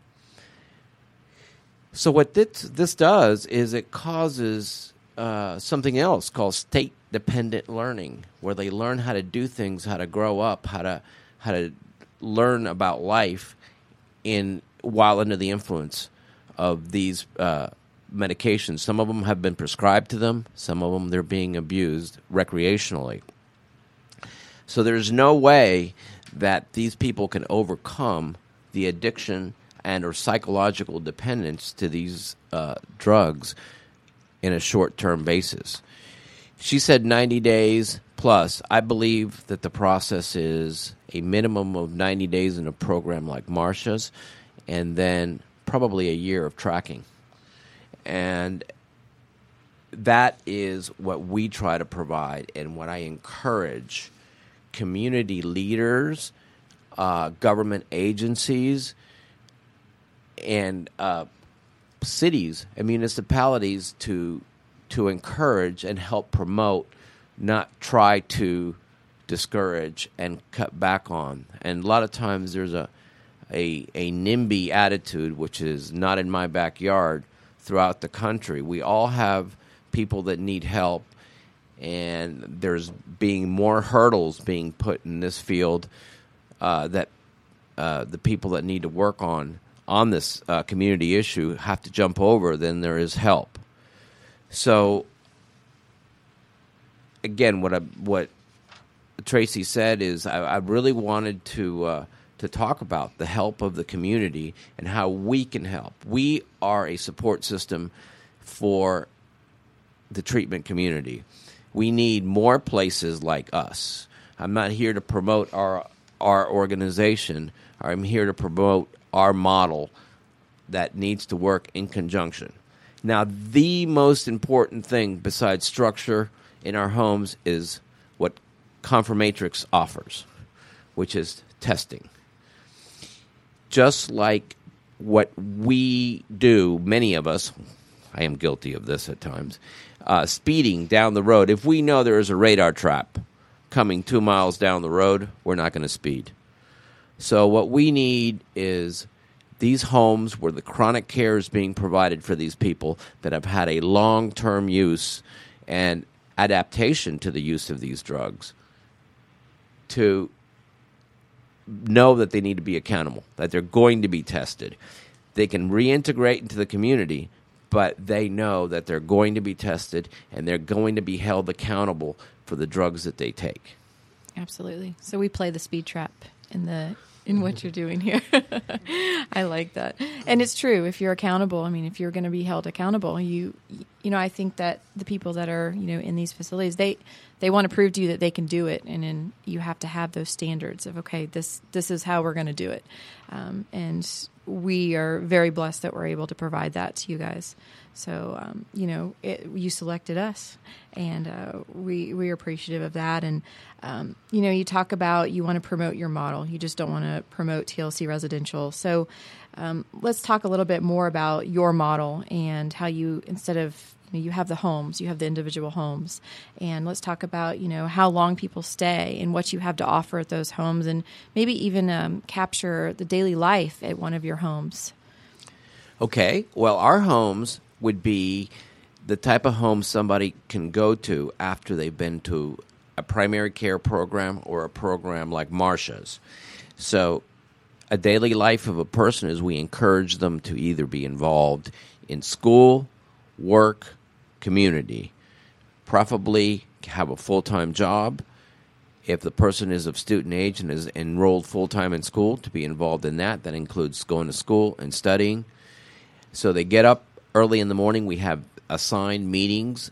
So what this, this does is it causes uh, something else called state dependent learning, where they learn how to do things, how to grow up, how to how to learn about life in while under the influence of these uh, medications. Some of them have been prescribed to them. Some of them they're being abused recreationally. So there's no way that these people can overcome the addiction and or psychological dependence to these uh, drugs in a short-term basis. She said ninety days plus. I believe that the process is a minimum of ninety days in a program like Marsha's, and then probably a year of tracking. And that is what we try to provide and what I encourage community leaders, uh, government agencies, and uh, cities and municipalities to to encourage and help promote, not try to discourage and cut back on. And a lot of times there's a a, a NIMBY attitude, which is not in my backyard, throughout the country. We all have people that need help, and there's being more hurdles being put in this field uh, that uh, the people that need to work on on this uh, community issue have to jump over than there is help. So, again, what I, what Tracy said is I, I really wanted to uh, to talk about the help of the community and how we can help. We are a support system for the treatment community. We need more places like us. I'm not here to promote our our organization. I'm here to promote our model that needs to work in conjunction. Now, the most important thing besides structure in our homes is what Confirmatrix offers, which is testing. Just like what we do, many of us, I am guilty of this at times, uh, speeding down the road. If we know there is a radar trap coming two miles down the road, we're not going to speed. So what we need is these homes where the chronic care is being provided for these people that have had a long-term use and adaptation to the use of these drugs, to know that they need to be accountable, that they're going to be tested. They can reintegrate into the community, but they know that they're going to be tested and they're going to be held accountable for the drugs that they take. Absolutely. So we play the speed trap in the in what you're doing here. I like that. And it's true. If you're accountable, I mean, if you're going to be held accountable, you, you know, I think that the people that are, you know, in these facilities, they, they want to prove to you that they can do it. And then you have to have those standards of, okay, this, this is how we're going to do it. Um, and we are very blessed that we're able to provide that to you guys. So, um, you know, it, you selected us, and uh, we we are appreciative of that. And, um, you know, you talk about you want to promote your model. You just don't want to promote T L C residential. So um, let's talk a little bit more about your model and how you, instead of, you know, you have the homes, you have the individual homes. And let's talk about, you know, how long people stay and what you have to offer at those homes, and maybe even um, capture the daily life at one of your homes. Okay. Well, our homes would be the type of home somebody can go to after they've been to a primary care program or a program like Marsha's. So a daily life of a person is we encourage them to either be involved in school, work, community, preferably have a full-time job. If the person is of student age and is enrolled full-time in school, to be involved in that. That includes going to school and studying. So they get up early in the morning. We have assigned meetings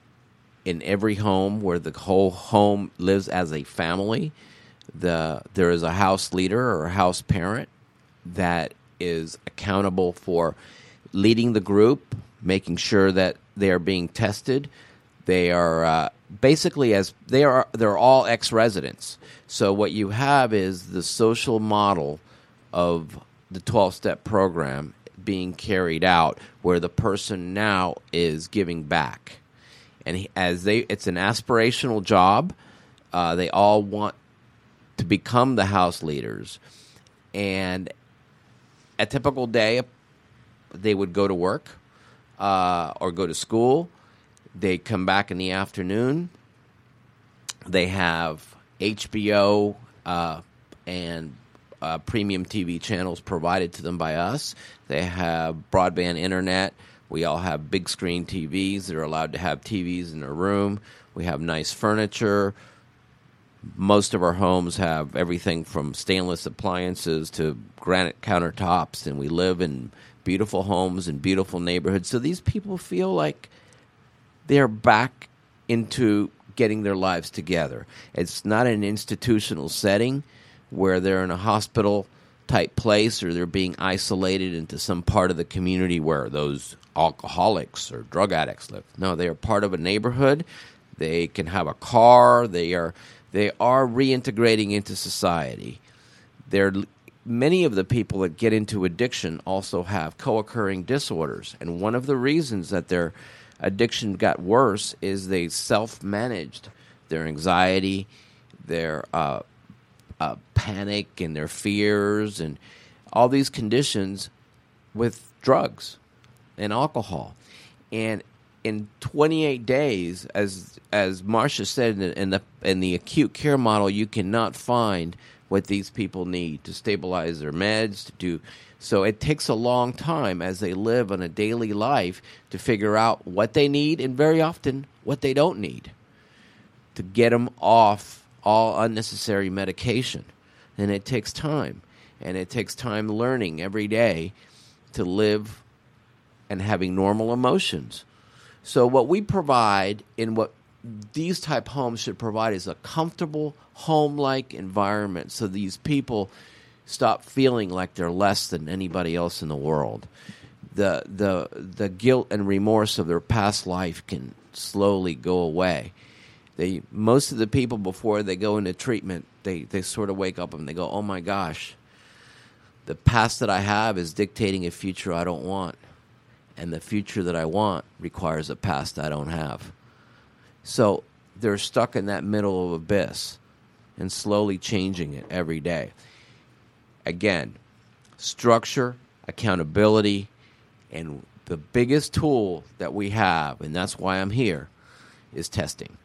in every home where the whole home lives as a family. The there is a house leader or a house parent that is accountable for leading the group, making sure that they are being tested. They are uh, basically as they are they're all ex-residents. So what you have is the social model of the twelve-step program being carried out, where the person now is giving back, and he, as they, it's an aspirational job. Uh, they all want to become the house leaders, and a typical day, they would go to work uh, or go to school. They come back in the afternoon. They have H B O uh, and uh, premium T V channels provided to them by us. They have broadband internet. We all have big screen T Vs. They're allowed to have T Vs in their room. We have nice furniture. Most of our homes have everything from stainless appliances to granite countertops, and we live in beautiful homes and beautiful neighborhoods. So these people feel like they're back into getting their lives together. It's not an institutional setting where they're in a hospital-type place or they're being isolated into some part of the community where those alcoholics or drug addicts live. No, they are part of a neighborhood. They can have a car. They are they are reintegrating into society. They're, many of the people that get into addiction also have co-occurring disorders, and one of the reasons that their addiction got worse is they self-managed their anxiety, their uh, uh, panic, and their fears, and all these conditions with drugs and alcohol. And in twenty-eight days, as as Marcia said, in the, in the in the acute care model, you cannot find what these people need to stabilize their meds, to do. So it takes a long time as they live on a daily life to figure out what they need, and very often what they don't need, to get them off all unnecessary medication. And it takes time, and it takes time learning every day to live and having normal emotions. So what we provide in what these type homes should provide is a comfortable home-like environment so these people stop feeling like they're less than anybody else in the world. The the the guilt and remorse of their past life can slowly go away. They most of the people before they go into treatment, they, they sort of wake up and they go, oh my gosh, the past that I have is dictating a future I don't want. And the future that I want requires a past I don't have. So they're stuck in that middle of abyss and slowly changing it every day. Again, structure, accountability, and the biggest tool that we have, and that's why I'm here, is testing.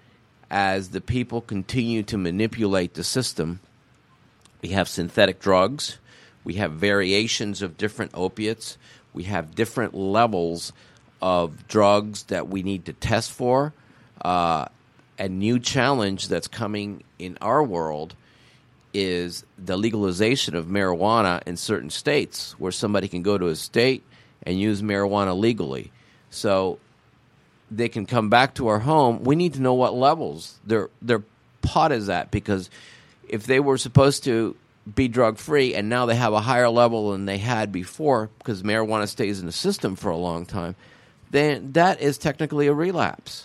As the people continue to manipulate the system, we have synthetic drugs, we have variations of different opiates, we have different levels of drugs that we need to test for. Uh, a new challenge that's coming in our world is the legalization of marijuana in certain states, where somebody can go to a state and use marijuana legally. So they can come back to our home. We need to know what levels their their pot is at, because if they were supposed to be drug-free and now they have a higher level than they had before because marijuana stays in the system for a long time, then that is technically a relapse.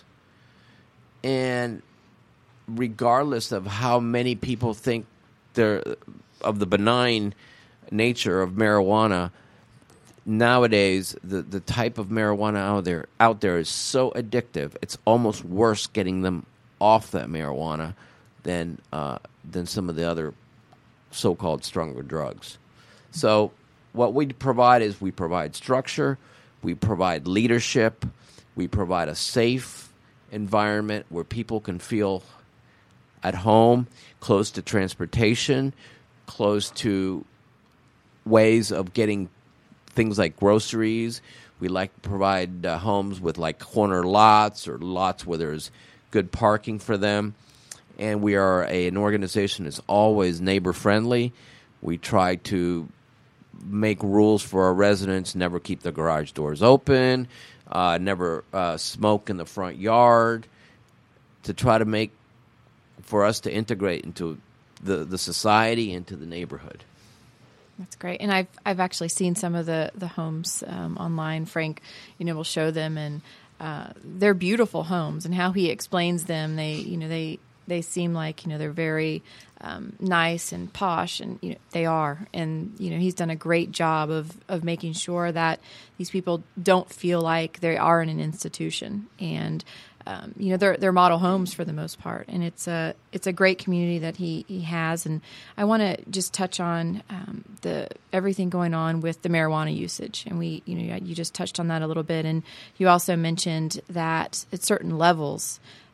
And regardless of how many people think they're of the benign nature of marijuana, nowadays the, the type of marijuana out there out there is so addictive, it's almost worse getting them off that marijuana than uh, than some of the other so-called stronger drugs. So what we provide is we provide structure, we provide leadership, we provide a safe environment where people can feel at home, close to transportation, close to ways of getting things like groceries. We like to provide uh, homes with like corner lots or lots where there's good parking for them. And we are a, an organization that's always neighbor-friendly. We try to make rules for our residents, never keep the garage doors open, uh, never uh, smoke in the front yard, to try to make, for us to integrate into the, the society, into the neighborhood. That's great. And I've I've actually seen some of the, the homes um, online. Frank, you know, will show them, and uh, they're beautiful homes, and how he explains them, they, you know, they... They seem like, you know, they're very um, nice and posh, and you know, they are. And, you know, he's done a great job of, of making sure that these people don't feel like they are in an institution. And, um, you know, they're, they're model homes for the most part. And it's a it's a great community that he, he has. And I want to just touch on um, the everything going on with the marijuana usage. And we, you know, you just touched on that a little bit. And you also mentioned that at certain levels,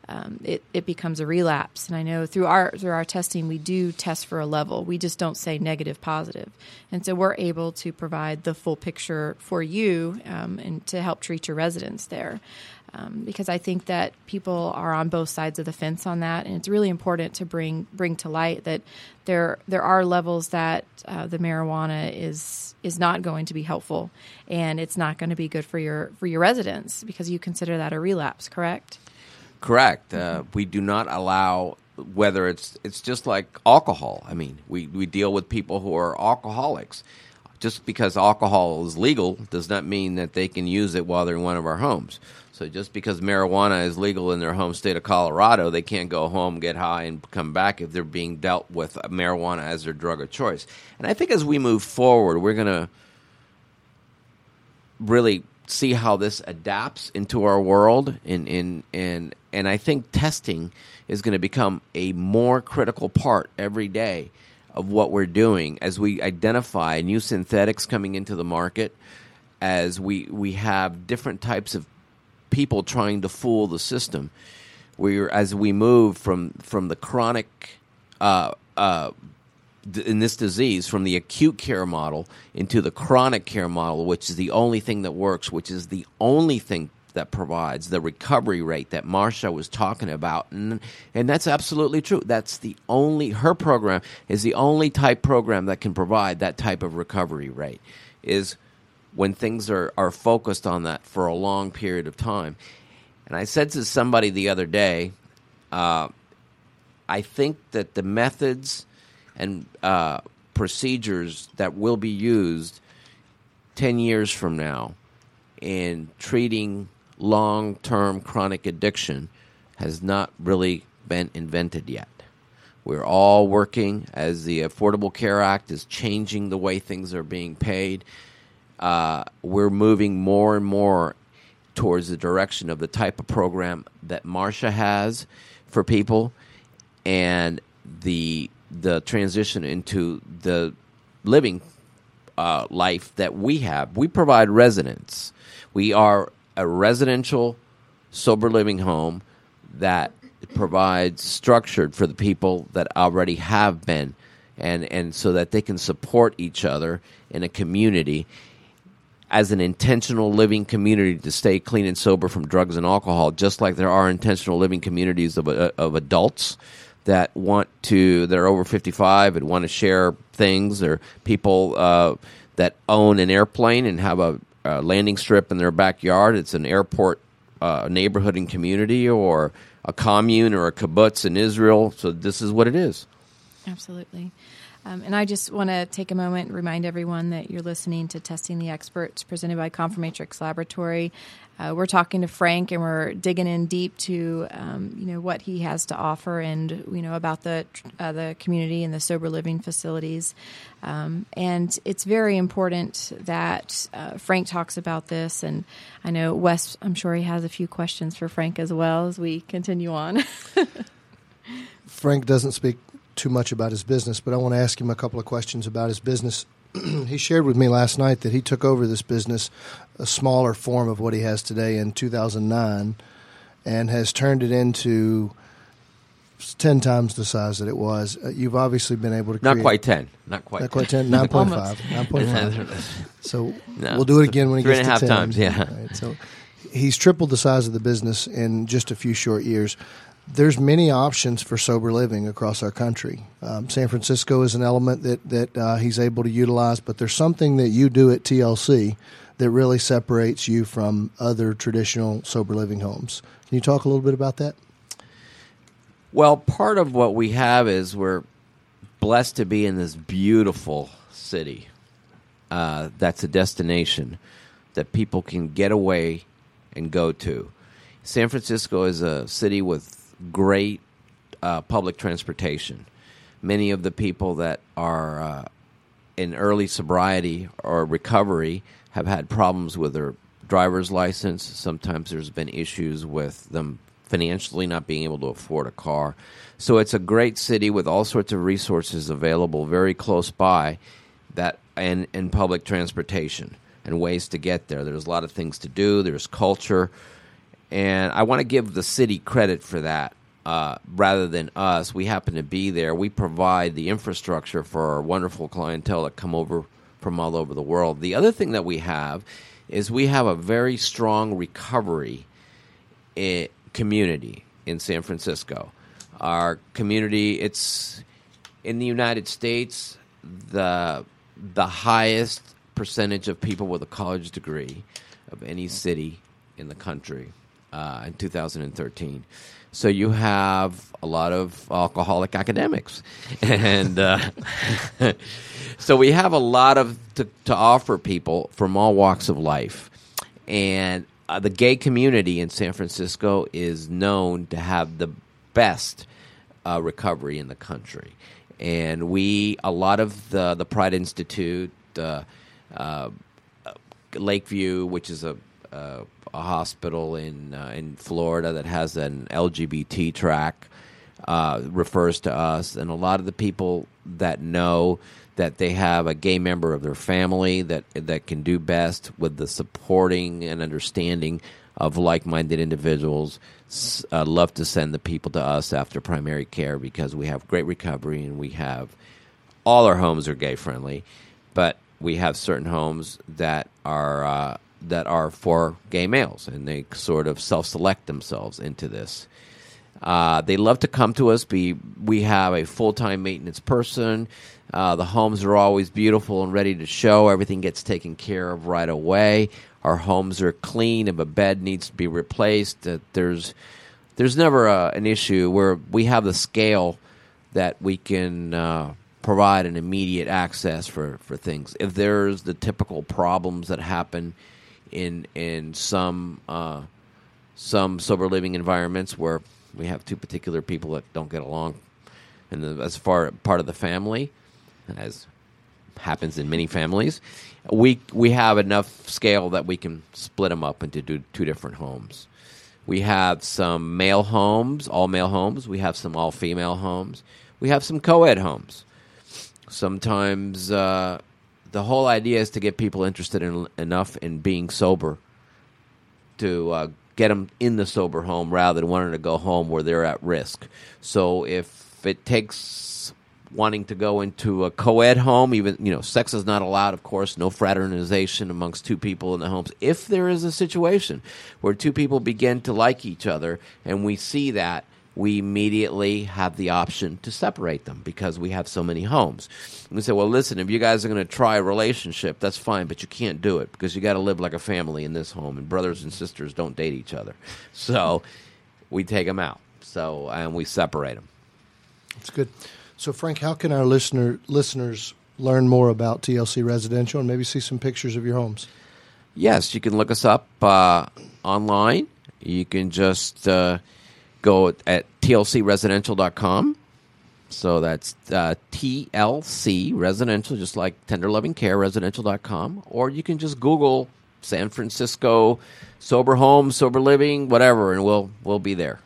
um, it, it becomes a relapse. And I know through our through our testing, we do test for a level. We just don't say negative, positive. And so we're able to provide the full picture for you um, and to help treat your residents there. Um, because I think that people are on both sides of the fence on that, and it's really important to bring bring to light that there there are levels that uh, the marijuana is is not going to be helpful, and it's not going to be good for your for your residents because you consider that a relapse, correct? Correct. Uh, we do not allow whether it's it's just like alcohol. I mean, we, we deal with people who are alcoholics. Just because alcohol is legal does not mean that they can use it while they're in one of our homes. So just because marijuana is legal in their home state of Colorado, they can't go home, get high, and come back if they're being dealt with marijuana as their drug of choice. And I think as we move forward, we're going to really see how this adapts into our world. And, and, and, and I think testing is going to become a more critical part every day of what we're doing as we identify new synthetics coming into the market, as we, we have different types of people trying to fool the system. We're as we move from from the chronic uh, uh, d- in this disease from the acute care model into the chronic care model, which is the only thing that works, which is the only thing that provides the recovery rate that Marsha was talking about, and and that's absolutely true. That's the only her program is the only type program that can provide that type of recovery rate. Is when things are, are focused on that for a long period of time. And I said to somebody the other day, uh, I think that the methods and uh, procedures that will be used ten years from now in treating long-term chronic addiction has not really been invented yet. We're all working as the Affordable Care Act is changing the way things are being paid. Uh, we're moving more and more towards the direction of the type of program that Marsha has for people, and the the transition into the living uh, life that we have. We provide residence. We are a residential sober living home that provides structured for the people that already have been, and and so that they can support each other in a community as an intentional living community to stay clean and sober from drugs and alcohol, just like there are intentional living communities of uh, of adults that want to, that are over fifty-five and want to share things, or people uh, that own an airplane and have a, a landing strip in their backyard. It's an airport uh, neighborhood and community, or a commune or a kibbutz in Israel. So this is what it is. Absolutely. Um, and I just want to take a moment and remind everyone that you're listening to Testing the Experts, presented by Confirmatrix Laboratory. Uh, we're talking to Frank, and we're digging in deep to um, you know what he has to offer, and you know about the uh, the community and the sober living facilities. Um, and it's very important that uh, Frank talks about this. And I know Wes, I'm sure he has a few questions for Frank as well as we continue on. Frank doesn't speak too much about his business, but I want to ask him a couple of questions about his business. He shared with me last night that he took over this business, a smaller form of what he has today, in two thousand nine, and has turned it into ten times the size that it was. Uh, you've obviously been able to create... Not quite ten. Not quite Not quite ten. nine point five. nine point five. So no, we'll do it again when he three gets and to a half ten. times, yeah. Right, so he's tripled the size of the business in just a few short years. There's many options for sober living across our country. Um, San Francisco is an element that, that uh, he's able to utilize, but there's something that you do at T L C that really separates you from other traditional sober living homes. Can you talk a little bit about that? Well, part of what we have is we're blessed to be in this beautiful city uh, that's a destination that people can get away and go to. San Francisco is a city with great uh, public transportation. Many of the people that are uh, in early sobriety or recovery have had problems with their driver's license. Sometimes there's been issues with them financially not being able to afford a car. So it's a great city with all sorts of resources available very close by, that and, and public transportation and ways to get there. There's a lot of things to do. There's culture. and I want to give the city credit for that. Uh, rather than us, we happen to be there. We provide the infrastructure for our wonderful clientele that come over from all over the world. The other thing that we have is we have a very strong recovery i- community in San Francisco. Our community, it's in the United States, the the highest percentage of people with a college degree of any city in the country uh, in two thousand thirteen. So you have a lot of alcoholic academics, and uh, so we have a lot of to, to offer people from all walks of life. And uh, the gay community in San Francisco is known to have the best uh, recovery in the country. And we, a lot of the the Pride Institute, uh, uh, Lakeview, which is a uh, a hospital in uh, in Florida that has an L G B T track, uh, refers to us, and a lot of the people that know that they have a gay member of their family that that can do best with the supporting and understanding of like-minded individuals uh, love to send the people to us after primary care because we have great recovery and we have all our homes are gay friendly, but we have certain homes that are uh, that are for gay males, and they sort of self-select themselves into this. Uh, they love to come to us. Be, we have a full-time maintenance person. Uh, the homes are always beautiful and ready to show. Everything gets taken care of right away. Our homes are clean. If a bed needs to be replaced, uh, there's there's never a, an issue where we have the scale that we can uh, provide an immediate access for, for things. If there's the typical problems that happen in in some uh, some sober living environments where we have two particular people that don't get along, and the, as far part of the family, as happens in many families, we we have enough scale that we can split them up into two, two different homes. We have some male homes, all male homes. We have some all female homes. We have some co-ed homes. Sometimes uh, the whole idea is to get people interested in enough in being sober to uh, get them in the sober home rather than wanting to go home where they're at risk. So if it takes wanting to go into a co-ed home, even, you know, sex is not allowed, of course, no fraternization amongst two people in the homes. If there is a situation where two people begin to like each other and we see that, we immediately have the option to separate them because we have so many homes. And we say, well, listen, if you guys are going to try a relationship, that's fine, but you can't do it because you got to live like a family in this home, and brothers and sisters don't date each other. So we take them out. So and we separate them. That's good. So, Frank, how can our listener listeners learn more about T L C Residential and maybe see some pictures of your homes? Yes, you can look us up uh, online. You can just uh, go at T L C residential dot com. So that's uh, T L C Residential, just like Tender Loving Care, residential dot com. Or you can just Google San Francisco sober home, sober living, whatever, and we'll we'll be there.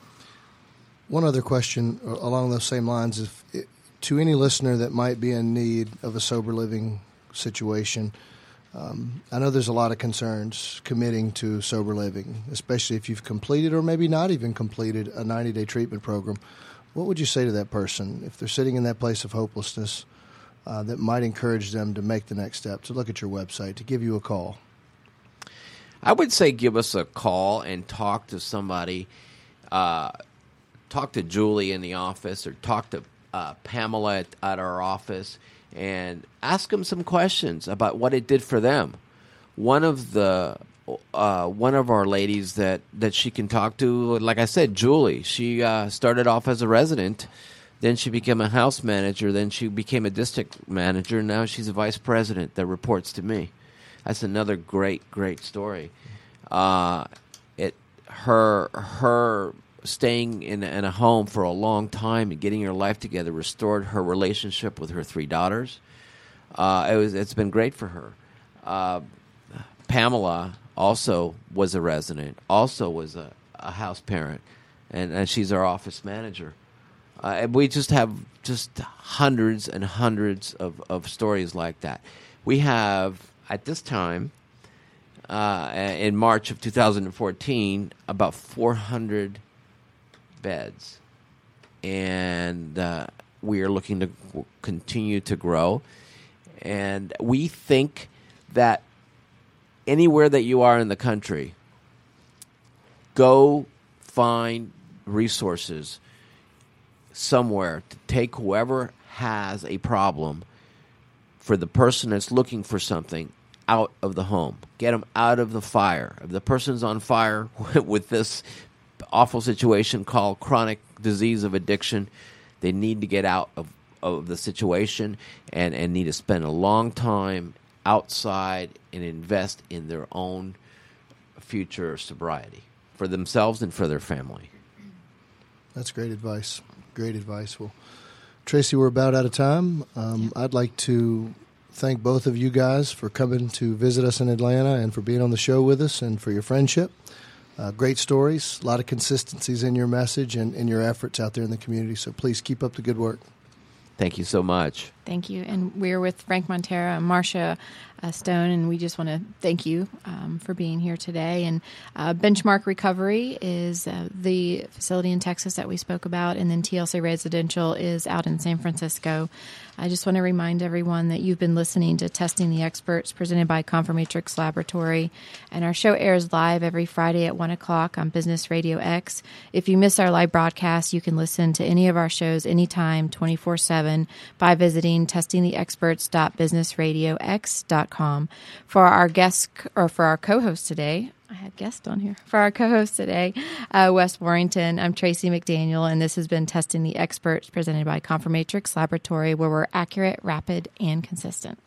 One other question along those same lines: if it, to any listener that might be in need of a sober living situation, um, I know there's a lot of concerns committing to sober living, especially if you've completed or maybe not even completed a ninety-day treatment program. What would you say to that person if they're sitting in that place of hopelessness uh, that might encourage them to make the next step, to look at your website, to give you a call? I would say give us a call and talk to somebody. Uh, talk to Julie in the office or talk to uh, Pamela at, at our office and ask them some questions about what it did for them. One of the uh, one of our ladies that, that she can talk to, like I said, Julie, she uh, started off as a resident, then she became a house manager, then she became a district manager, and now she's a vice president that reports to me. That's another great, great story. Uh, it her her. Staying in, in a home for a long time and getting her life together restored her relationship with her three daughters. Uh, it was, it's been great for her. Uh, Pamela also was a resident, also was a, a house parent, and, and she's our office manager. Uh, and we just have just hundreds and hundreds of, of stories like that. We have, at this time, uh, in March of two thousand fourteen, about four hundred beds. And uh, we are looking to continue to grow. And we think that anywhere that you are in the country, go find resources somewhere to take whoever has a problem for the person that's looking for something out of the home. Get them out of the fire. If the person's on fire with this awful situation called chronic disease of addiction, they need to get out of, of the situation and, and need to spend a long time outside and invest in their own future sobriety for themselves and for their family. That's great advice. Great advice. Well, Tracy, we're about out of time. Um, I'd like to thank both of you guys for coming to visit us in Atlanta and for being on the show with us and for your friendship. Uh, great stories, a lot of consistencies in your message and in your efforts out there in the community. So please keep up the good work. Thank you so much. Thank you. And we're with Frank Montero and Marcia uh, Stone, and we just want to thank you um, for being here today. And uh, Benchmark Recovery is uh, the facility in Texas that we spoke about, and then T L C Residential is out in San Francisco. I just want to remind everyone that you've been listening to Testing the Experts presented by Confirmatrix Laboratory, and our show airs live every Friday at one o'clock on Business Radio X. If you miss our live broadcast, you can listen to any of our shows anytime, twenty-four seven, by visiting testing the experts dot business radio x dot com. For our guest, or for our co-host today, I had guest on here. For our co-host today, uh, Wes Warrington, I'm Tracy McDaniel, and this has been Testing the Experts presented by Confirmatrix Laboratory, where we're accurate, rapid, and consistent.